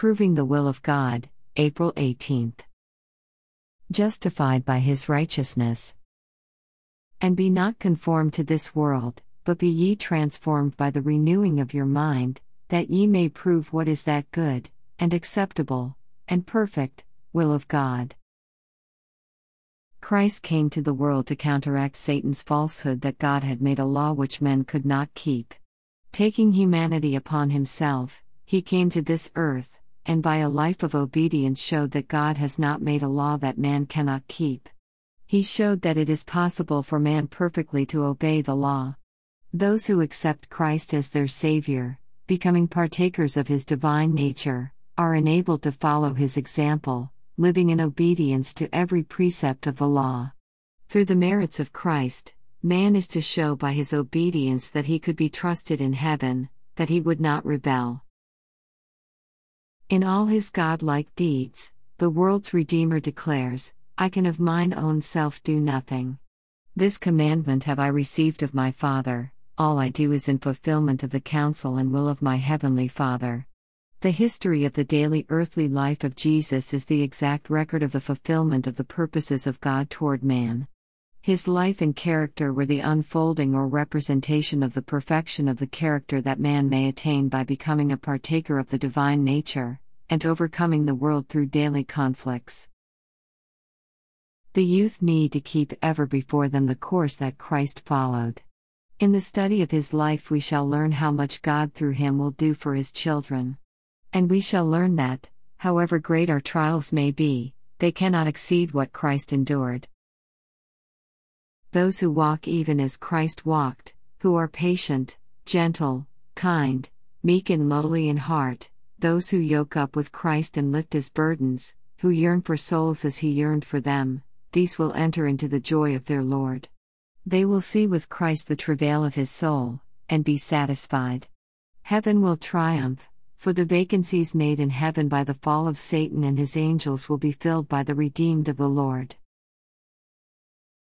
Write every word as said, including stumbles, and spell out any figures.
Proving the Will of God, April eighteenth. Justified by His righteousness. And be not conformed to this world, but be ye transformed by the renewing of your mind, that ye may prove what is that good, and acceptable, and perfect, will of God. Christ came to the world to counteract Satan's falsehood that God had made a law which men could not keep. Taking humanity upon Himself, He came to this earth, and by a life of obedience showed that God has not made a law that man cannot keep. He showed that it is possible for man perfectly to obey the law. Those who accept Christ as their Savior, becoming partakers of His divine nature, are enabled to follow His example, living in obedience to every precept of the law. Through the merits of Christ, man is to show by his obedience that he could be trusted in heaven, that he would not rebel. In all His God-like deeds, the world's Redeemer declares, I can of mine own self do nothing. This commandment have I received of my Father, all I do is in fulfillment of the counsel and will of my heavenly Father. The history of the daily earthly life of Jesus is the exact record of the fulfillment of the purposes of God toward man. His life and character were the unfolding or representation of the perfection of the character that man may attain by becoming a partaker of the divine nature, and overcoming the world through daily conflicts. The youth need to keep ever before them the course that Christ followed. In the study of His life we shall learn how much God through Him will do for His children. And we shall learn that, however great our trials may be, they cannot exceed what Christ endured. Those who walk even as Christ walked, who are patient, gentle, kind, meek and lowly in heart, those who yoke up with Christ and lift His burdens, who yearn for souls as He yearned for them, these will enter into the joy of their Lord. They will see with Christ the travail of His soul, and be satisfied. Heaven will triumph, for the vacancies made in heaven by the fall of Satan and his angels will be filled by the redeemed of the Lord.